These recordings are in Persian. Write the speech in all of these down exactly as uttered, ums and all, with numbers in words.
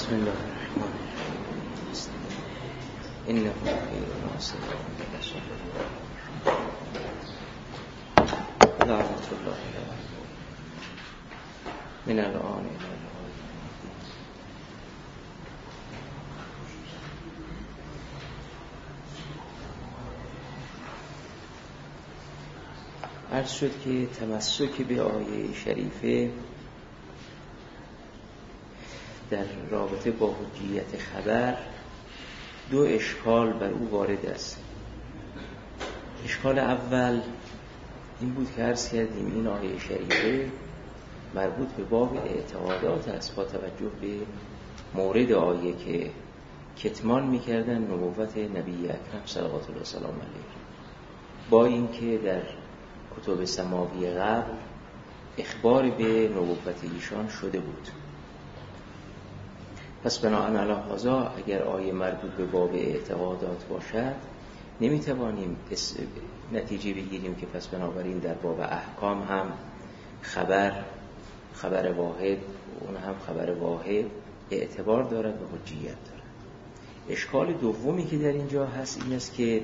بسم الله الرحمن الرحیم. انه خیر ناصر لعنت الله من الان الى الان. عرض شد که تمسک به آیه شریفه در رابطه با حجیت خبر دو اشکال بر او وارد است. اشکال اول این بود که عرض کردیم این آیه شریفه مربوط به باب اعتقادات است، با توجه به مورد آیه که کتمان می‌کردن نبوت نبی اکرم صلوات الله سلام علیه، با اینکه در کتب سماوی قبل اخبار به نبوت ایشان شده بود. پس بناهن علی هذا اگر آیه مربوط به باب اعتقادات باشد نمیتوانیم نتیجه بگیریم که پس بنابراین در باب احکام هم خبر خبر واحد اون هم خبر واحد اعتبار دارد و حجیت دارد. اشکال دومی که در اینجا هست این است که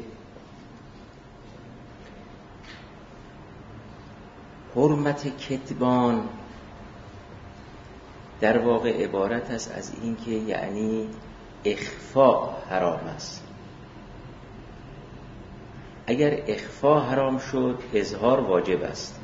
حرمت کتمان در واقع عبارت است از این که یعنی اخفاء حرام است. اگر اخفاء حرام شد اظهار واجب است.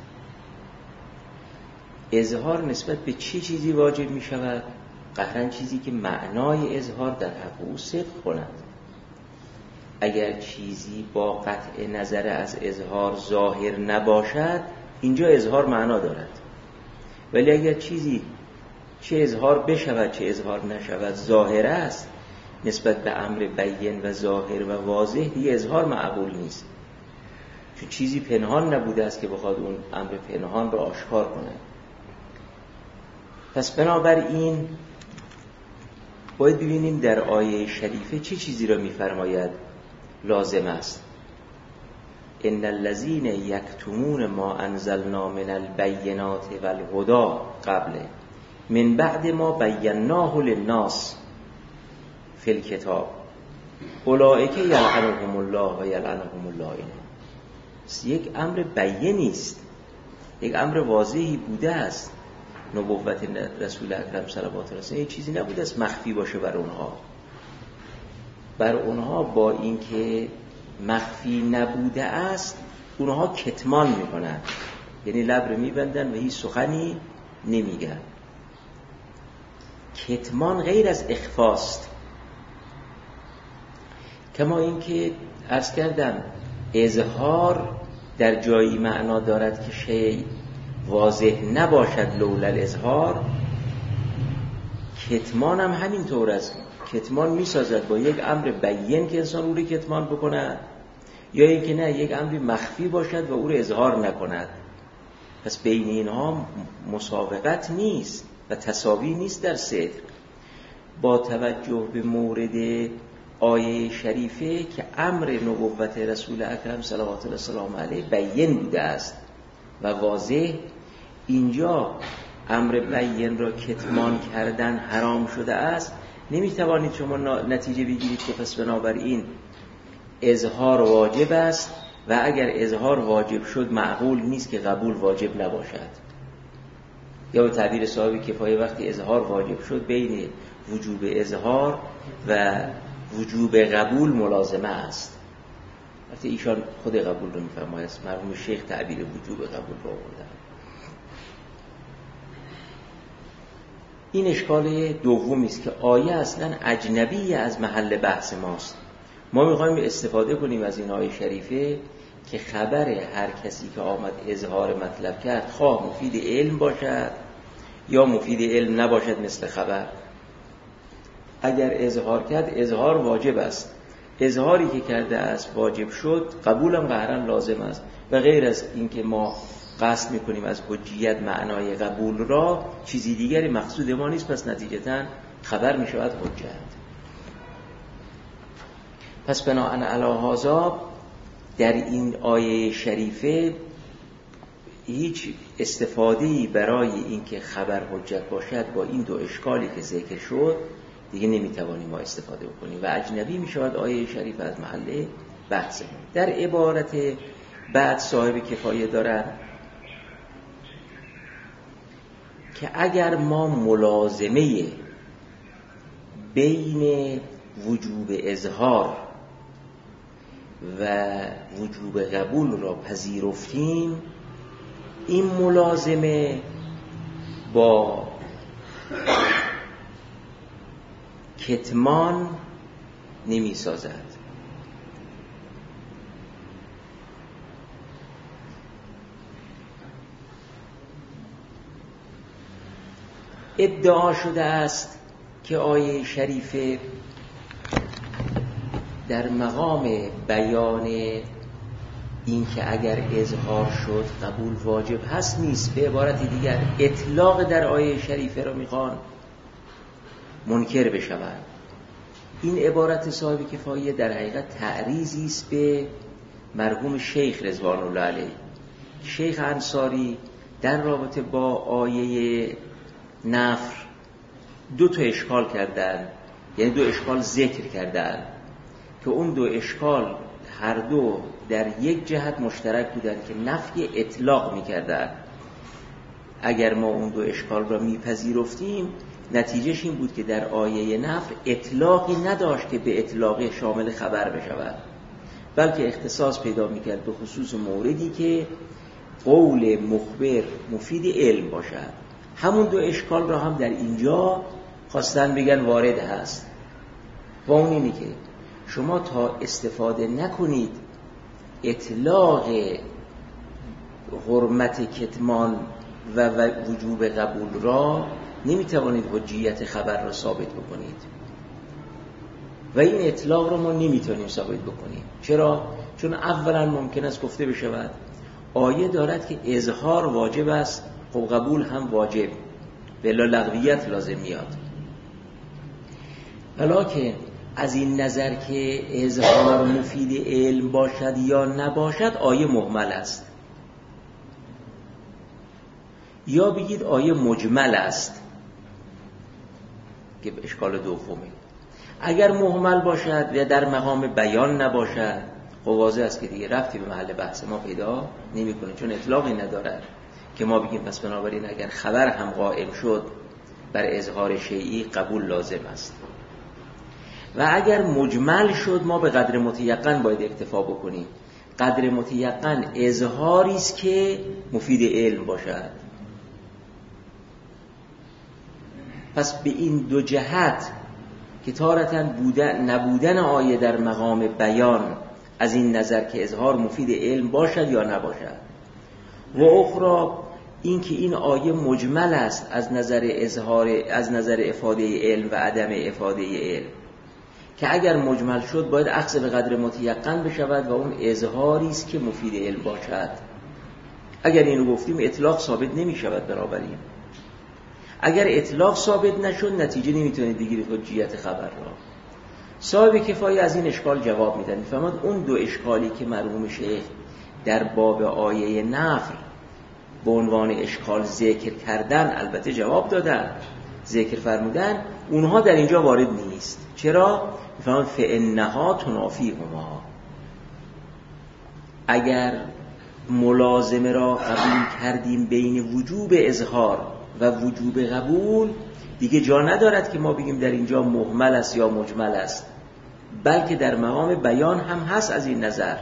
اظهار نسبت به چه چیزی واجب می شود؟ قطعاً چیزی که معنای اظهار در حق او صدق کند. اگر چیزی با قطع نظر از اظهار ظاهر نباشد اینجا اظهار معنا دارد، ولی اگر چیزی چه اظهار بشود چه اظهار نشود ظاهر است نسبت به امر بیین و ظاهر و واضح دیگه اظهار معقول نیست، چون چیزی پنهان نبوده است که بخواد اون امر پنهان را آشکار کنه. پس بنابراین باید ببینیم در آیه شریفه چه چیزی را می‌فرماید لازم است. ان الذين یکتمون ما انزلنا من البینات والهدى قبل من بعد ما بیناه للناس فی الکتاب اولئک یلعنهم الله و یلعنهم اللائنون. یک امر بیینی است، یک امر واضحی بوده است. نبوت رسول اکرم صلوات الله علیه چیزی نبوده است مخفی باشه بر اونها. بر اونها با اینکه مخفی نبوده است اونها کتمان میکنن، یعنی لب رو میبندن و هیچ سخنی نمیگن. کتمان غیر از اخفاست. کما اینکه عرض کردم اظهار در جایی معنا دارد که شیء واضح نباشد لولا الاظهار، کتمان هم همینطور است. کتمان میسازد با یک امر بیین که انسان او رو کتمان بکند، یا اینکه نه یک امر مخفی باشد و او رو اظهار نکند. پس بین اینها مساوقت نیست و تساوی نیست در صدق. با توجه به مورد آیه شریفه که امر نبوت رسول اکرم صلوات الله سلام علیه بیین بوده است و واضح، اینجا امر بیین را کتمان کردن حرام شده است، نمیتوانید شما نتیجه بگیرید که پس بنابراین اظهار واجب است و اگر اظهار واجب شد معقول نیست که قبول واجب نباشد. یا به تعبیر صاحب کفایه وقتی اظهار واجب شد بین وجوب اظهار و وجوب قبول ملازمه است. البته ایشان خود قبول رو میفرماید، مرحوم شیخ تعبیر وجوب قبول رو آوردن. این اشکال دومی است که آیه اصلا اجنبی از محل بحث ماست. ما میخوایم استفاده کنیم از این آیه شریفه که خبر هر کسی که آمد اظهار مطلب کرد خواه مفید علم باشد یا مفید علم نباشد مثل خبر. اگر اظهار کرد اظهار واجب است، اظهاری که کرده است واجب شد، قبولم قهرن لازم است. و غیر از اینکه ما قصد میکنیم از حجیت معنای قبول را، چیزی دیگری مقصود ما نیست، پس نتیجتاً خبر میشود حجت. پس بناهن علی هذا در این آیه شریفه هیچ استفاده‌ای برای اینکه خبر حجت باشد با این دو اشکالی که ذکر شد دیگه نمیتوانیم ما استفاده بکنیم و اجنبی میشود آیه شریف از محل بحث. در عبارت بعد صاحب کفایه دارن که اگر ما ملازمه بین وجوب اظهار و وجوب قبول را پذیرفتیم، این ملازمه با کتمان نمی سازد. ادعا شده است که آیه شریفه در مقام بیان این که اگر اظهار شد قبول واجب هست نیست. به عبارت دیگر اطلاق در آیه شریفه را میخوان منکر بشوند. این عبارت صاحب کفایه در حقیقت تعریضی است به مرحوم شیخ رضوان الله علیه. شیخ انصاری در رابطه با آیه نفر دو تا اشکال کردن، یعنی دو اشکال ذکر کردن که اون دو اشکال هر دو در یک جهت مشترک بودن که نفی اطلاق میکردن. اگر ما اون دو اشکال را میپذیرفتیم نتیجهش این بود که در آیه نفر اطلاقی نداشت که به اطلاق شامل خبر بشود، بلکه اختصاص پیدا میکرد به خصوص موردی که قول مخبر مفید علم باشد. همون دو اشکال را هم در اینجا خواستن بگن وارد هست و اون اینی که شما تا استفاده نکنید اطلاق حرمت کتمان و وجوب قبول را نمیتوانید حجیت خبر را ثابت بکنید و این اطلاق را ما نمیتونیم ثابت بکنیم. چرا؟ چون اولا ممکن است گفته بشود آیه دارد که اظهار واجب است، خب قبول هم واجب، بلا لغویت لازم میاد. ولیکن از این نظر که اظهار مفید علم باشد یا نباشد آیه مهمل است، یا بگید آیه مجمل است که اشکال دومه. اگر مهمل باشد و در مقام بیان نباشد خب واضح است که دیگه ربطی به محل بحث ما پیدا نمی‌کنه، چون اطلاقی ندارد که ما بگیم پس بنابراین اگر خبر هم قائم شد بر اظهار شیعی قبول لازم است. و اگر مجمل شد ما به قدر متیقن باید اکتفا بکنیم. قدر متیقن اظهاری است که مفید علم باشد. پس به این دو جهت که تارتاً بودن نبودن آیه در مقام بیان از این نظر که اظهار مفید علم باشد یا نباشد، و اخرى این که این آیه مجمل است از نظر اظهار از نظر افاده علم و عدم افاده علم، که اگر مجمل شد باید اخذ به قدر متیقن بشود و اون اظهاری است که مفید علم باشد. اگر اینو گفتیم اطلاق ثابت نمی شود. بنابراین اگر اطلاق ثابت نشد نتیجه نمیتونید بگیرید حجیت خبر را. صاحب کفایه از این اشکال جواب میدن. میفهمد اون دو اشکالی که مرحوم شیخ در باب آیه نفر به عنوان اشکال ذکر کردن، البته جواب دادن، ذکر فرمودن، اونها در اینجا وارد نیست. چرا؟ میفهمد فإنها تنافیهما. اگر ملازمه را قبول کردیم بین وجوب اظهار و وجوب قبول، دیگه جا ندارد که ما بگیم در اینجا مهمل است یا مجمل است، بلکه در مقام بیان هم هست. از این نظر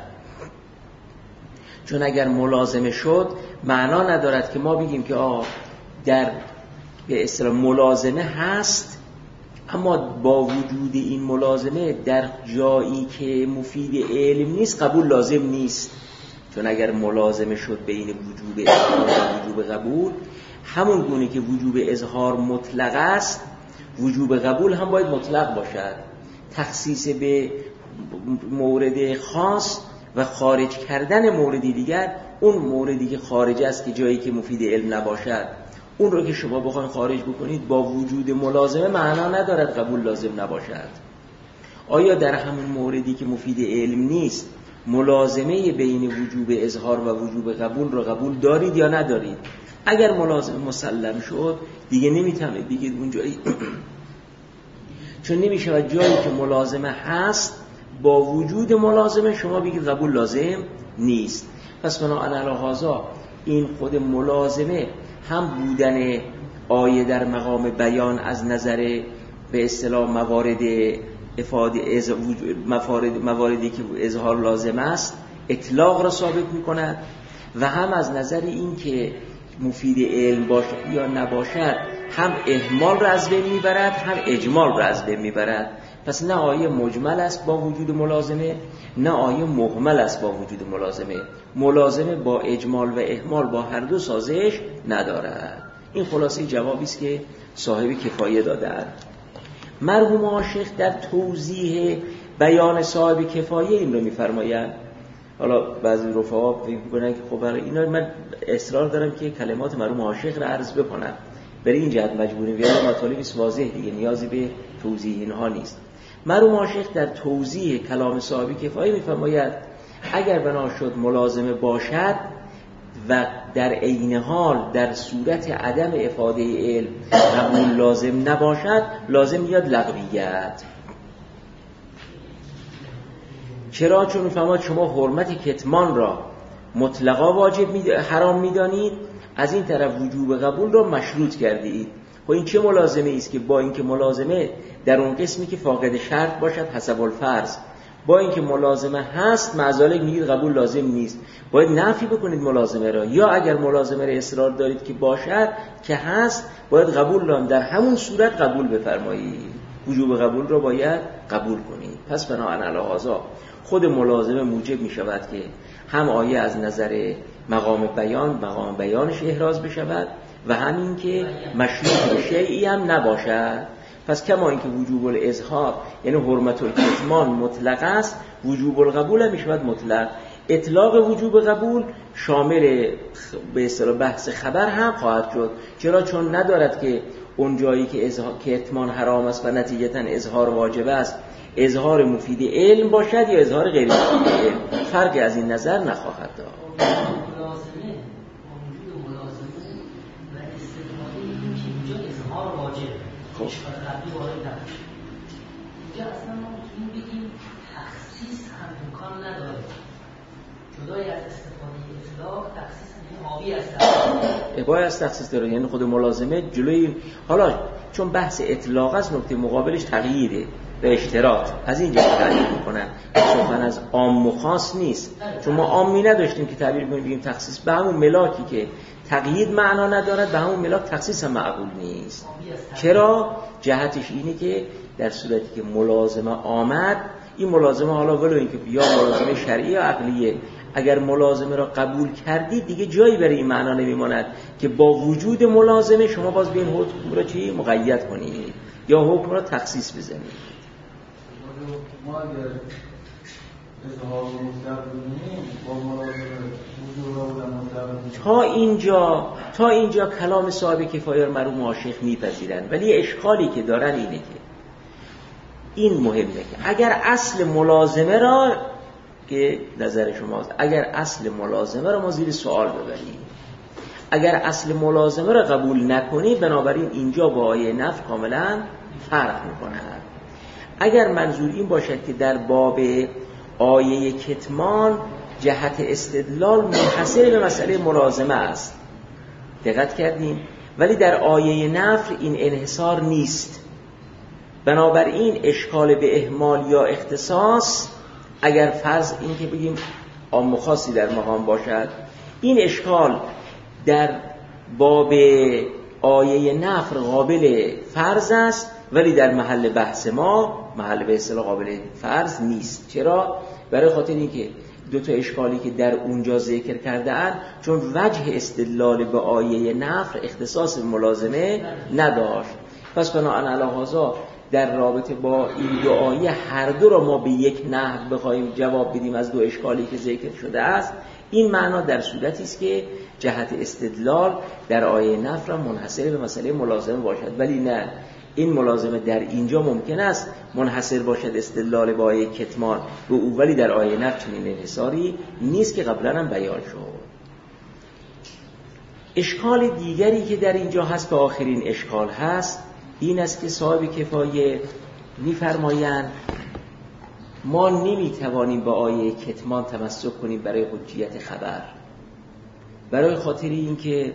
چون اگر ملازمه شد معنا ندارد که ما بگیم که آه در به اصطلاح ملازمه هست، اما با وجود این ملازمه در جایی که مفید علم نیست قبول لازم نیست. چون اگر ملازمه شد بین وجوب اظهار و وجوب قبول، همون گونه که وجوب اظهار مطلق است وجوب قبول هم باید مطلق باشد. تخصیص به مورد خاص و خارج کردن موردی دیگر، اون موردی که خارج است که جایی که مفید علم نباشد اون رو که شما بخواید خارج بکنید با وجود ملازمه معنا ندارد قبول لازم نباشد. آیا در همون موردی که مفید علم نیست ملازمه بین وجوب اظهار و وجوب قبول رو قبول دارید یا ندارید؟ اگر ملازمه مسلم شد دیگه نمیتونه بگید اونجایی چون نمیشه و جایی که ملازمه هست با وجود ملازمه شما بگید قبول لازم نیست. پس بنابراین هذا این خود ملازمه هم بودن آیه در مقام بیان از نظر به اصطلاح موارد افاده از موارد مواردی که اظهار لازم است اطلاق را ثابت می‌کند و هم از نظر این که مفید علم باشد یا نباشد هم اهمال را از بین میبرد هم اجمال را از بین میبرد. پس نه آیه مجمل است با وجود ملازمه نه آیه مهمل است با وجود ملازمه. ملازمه با اجمال و اهمال با هر دو سازش ندارد. این خلاصه جوابی است که صاحب کفایه دادند. مرحوم عاشق در توضیح بیان صاحب کفایه این رو می‌فرمایند. حالا بعضی رفقا فکر می‌کنن که خب برای اینا من اصرار دارم که کلمات مرحوم عاشق را عرض بکنم، برای این جهت مجبوریم بیان مطالبی واضح دیگه نیازی به توضیح اینها نیست. مرحوم عاشق در توضیح کلام صاحب کفایه می‌فرماید اگر بنا شد ملازمه باشد و در عین حال در صورت عدم افاده علم قبول لازم نباشد لازم میاد لغویت. چرا؟ چون می‌فرماید شما حرمت کتمان را مطلقا واجب می حرام می‌دانید، از این طرف وجوب قبول را مشروط کردید. خب این چه ملازمه است که با اینکه ملازمه در اون قسمی که فاقد شرط باشد حسب الفرض، با اینکه ملازمه هست معذالک میگید قبول لازم نیست، باید نفی بکنید ملازمه را، یا اگر ملازمه را اصرار دارید که باشد که هست باید قبول را در همون صورت قبول بفرمایید، وجوب قبول را باید قبول کنید. پس بناء علی هذا خود ملازمه موجب می شود که هم آیه از نظر مقام بیان مقام بیانش احراز بشود و همین که مشروط به شیئی هم نباشد. پس کما اینکه وجوب الاظهار یعنی حرمت الکتمان مطلق است، وجوب القبول هم میشود مطلق. اطلاق وجوب قبول شامل به اصطلاح بحث خبر هم خواهد شد. چرا؟ چون ندارد که اون جایی که کتمان حرام است و نتیجتا اظهار واجب است اظهار مفید علم باشد یا اظهار غیر مفید علم، فرقی از این نظر نخواهد داشت. ملازمه وجود ملازمه و استفاده این که اینجا اظهار واجب خب قبلی وارد نمیشه. اینجا اصلا ما میتونیم بگیم تخصیص هم امکان نداره، جدای از استفاده اطلاق تخصیص هم حاوی از تخصیص ابای از تخصیص داره، یعنی خود ملازمه جلوی حالا چون بحث اطلاق است نکته مقابلش تقییده به اشتراط، از اینجا تعبیر میکنن سخن از عام و خاص نیست. چون ما عامی نداشتیم که تعبیر کنیم بگیم تخصیص، به همون ملاکی که تقیید معنا ندارد به همون ملاک تخصیص هم معقول نیست. چرا؟ جهتش اینه که در صورتی که ملازمه آمد، این ملازمه حالا ولو اینکه یا ملازمه شرعی یا عقلیه، اگر ملازمه را قبول کردید دیگه جایی برای این معنا نمیماند که با وجود ملازمه شما باز به این حکم را چی مقید کنید یا حکم را تخصیص بزنید. ما اگر اظهار مطلق بودیم با ملازمه وجود را بودن مطلق تا اینجا تا اینجا کلام صاحب کفایه رو مرحوم عاشق میپذیرن، ولی اشکالی که دارن اینه که این مهمه که اگر اصل ملازمه را که نظر شماست، اگر اصل ملازمه را ما زیر سوال ببریم، اگر اصل ملازمه را قبول نکنید بنابراین اینجا با آیه نفی کاملا فرق میکنه. اگر منظور این باشد که در باب آیه کتمان جهت استدلال منحصر به مسئله ملازمه است، دقت کردیم، ولی در آیه نفی این انحصار نیست. بنابراین اشکال به اهمال یا اختصاص اگر فرض این که بگیم عام و خاصی در مقام باشد، این اشکال در باب آیه نفی قابل فرض است ولی در محل بحث ما محل به اصطلاح قابل فرض نیست. چرا؟ برای خاطر اینکه دو تا اشکالی که در اونجا ذکر کرده اند، چون وجه استدلال به آیه نفی اختصاص ملازمه نداشت. پس بناء علی هذا در رابطه با این دو آیه هر دو را ما به یک نحو بخوایم جواب بدیم از دو اشکالی که ذکر شده است، این معنا در صورتی است که جهت استدلال در آیه نفی منحصر به مسئله ملازمه باشد، ولی نه، این ملازمه در اینجا ممکن است منحصر باشد استدلال با آیه کتمان به او، ولی در آیه نفی چنین انحصاری نیست که قبلا هم بیان شد. اشکال دیگری که در اینجا هست که آخرین اشکال هست این است که صاحب کفایه می‌فرمایند ما نمی‌توانیم با آیه کتمان تمسک کنیم برای حجیت خبر، برای خاطر اینکه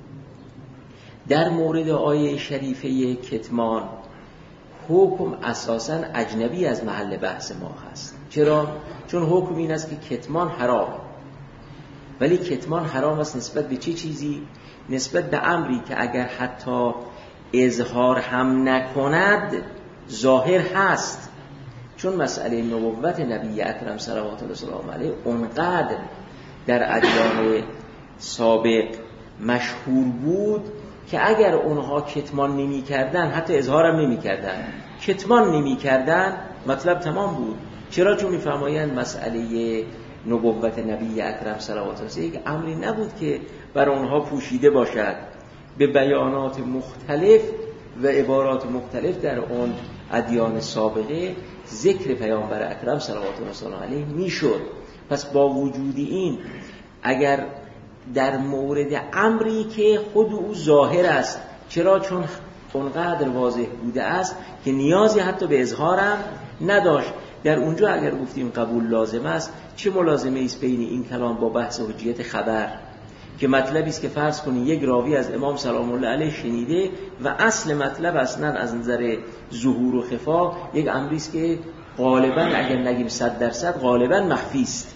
در مورد آیه شریفه کتمان حکم اساساً اجنبی از محل بحث ما هست. چرا؟ چون حکم این است که کتمان حرام، ولی کتمان حرام است نسبت به چه چیزی؟ نسبت به امری که اگر حتی اظهار هم نکند ظاهر هست. چون مسئله نبوت نبی اکرم صلوات الله وسلامه علیه اونقدر در ادیان سابق مشهور بود که اگر اونها کتمان نمی کردن، حتی اظهارم نمی کردن، کتمان نمی کردن، مطلب تمام بود. چرا؟ چون میفرمایند مسئله نبوت نبی اکرم صلوات الله علیه یک امری نبود که بر اونها پوشیده باشد. به بیانات مختلف و عبارات مختلف در اون ادیان سابقه ذکر پیامبر اکرم صلوات الله علیه میشد. پس با وجود این، اگر در مورد امری که خود او ظاهر است، چرا؟ چون اونقدر واضح بوده است که نیازی حتی به اظهارم نداشت، در اونجا اگر گفتیم قبول لازم است، چه ملازمه ایست بین این کلام با بحث حجیت خبر که مطلبی است که فرض کنید یک راوی از امام سلام الله علیه شنیده و اصل مطلب اصلا از نظر ظهور و خفا یک امری است که غالبا اگر نگیم صد درصد غالبا مخفی است.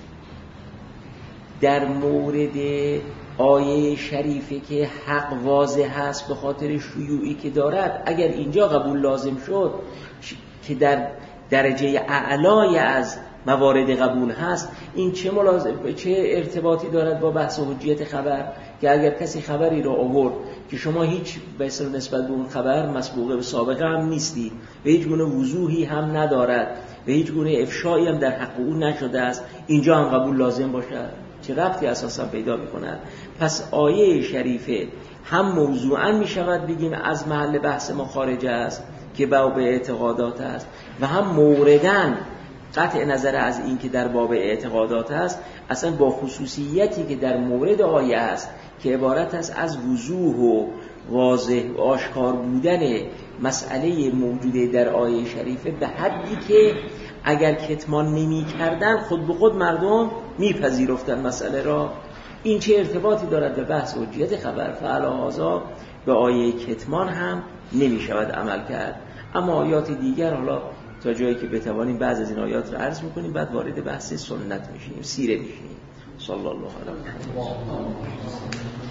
در مورد آیه شریفه که حق واضح هست به خاطر شیوعی که دارد، اگر اینجا قبول لازم شد که در درجه اعلای از موارد قبول هست، این چه ملازم چه ارتباطی دارد با بحث حجیت خبر؟ که اگر کسی خبری را آورد که شما هیچ بحث نسبت به اون خبر مسبوقه به سابقه هم نیستی و هیچ گونه وضوحی هم ندارد و هیچ گونه افشایی هم در حق او نشده است، اینجا هم قبول لازم باشد؟ چه ربطی اساسا پیدا می‌کند؟ پس آیه شریفه هم موضوعاً می‌شود بگیم از محل بحث ما خارج است که باب اعتقادات است، و هم مورداً قطع نظر از این که در باب اعتقادات است، اصلا با خصوصیتی که در مورد آیه است که عبارت است از وضوح و واضح و آشکار بودن مسئله موجوده در آیه شریفه، به حدی که اگر کتمان نمی کردن خود به خود مردم میپذیرفتن مسئله را. این چه ارتباطی دارد به بحث حجیت خبر؟ فعلا به آیه کتمان هم نمی شود عمل کرد. اما آیات دیگر، حالا تا جایی که بتوانیم بعض از این آیات رو عرض میکنیم، بعد وارد بحث سنت میشیم، سیره میشیم. صلی الله علیه و سلم.